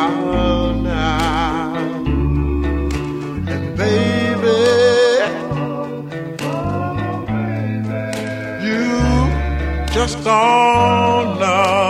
while now. And baby, you just don't know.